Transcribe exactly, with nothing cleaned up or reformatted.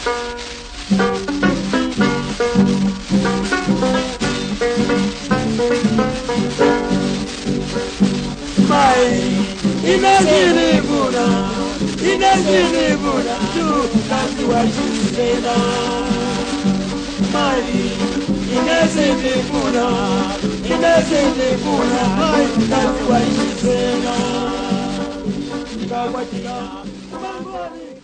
Inazini buna, inazini buna, tu kazi wa chisena. Mai, inazini buna, inazini buna, mai kazi wa chisena. Kawatia, mangoni.